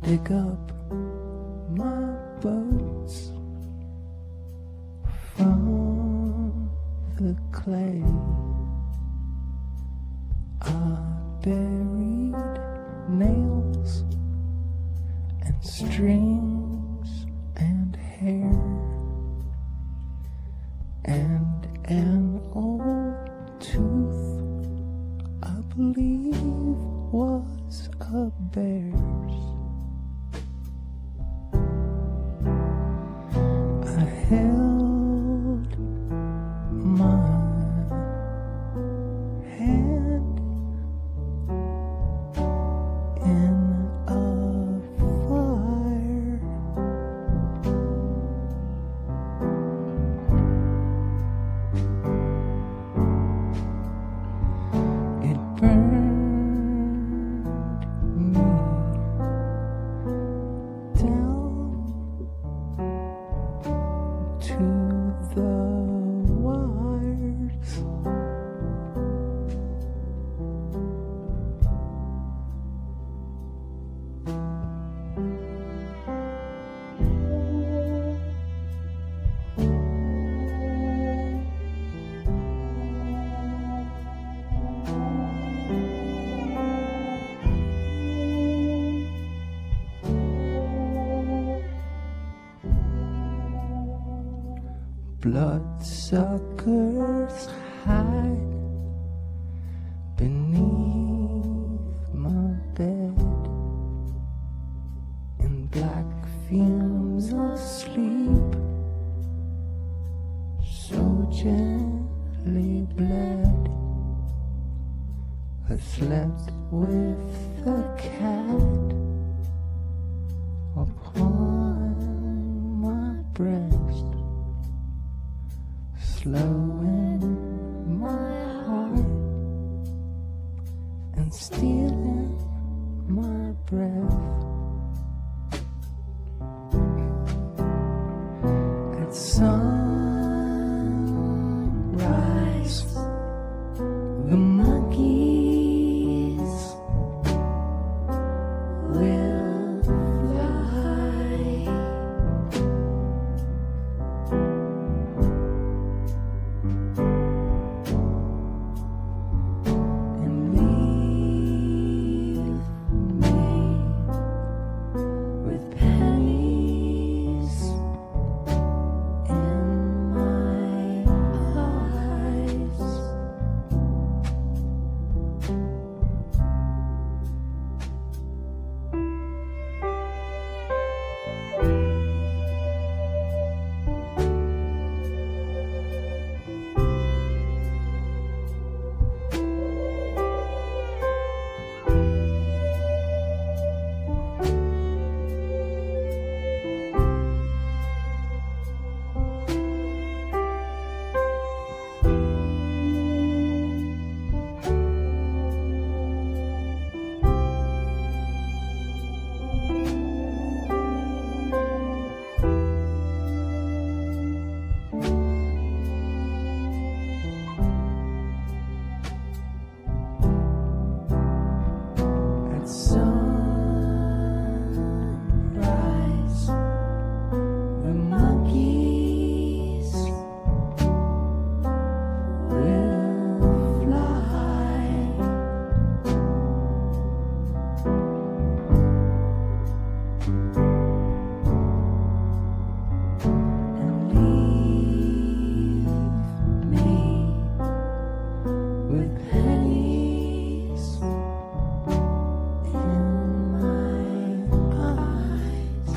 pick up my boats from the clay. I buried nails and strings and hair and an old tooth, I believe was a bear's. I held my hand in a fire. It burned me down to the wires. Bloodsuckers hide beneath my bed, in black fumes asleep, so gently bled. I slept with the cat upon my breast, slow in my heart and stealing my breath. At sunrise, the monkeys will fly. And leave me with pennies in my eyes. At sunrise, the monkeys will fly. And leave me with pennies in my eyes.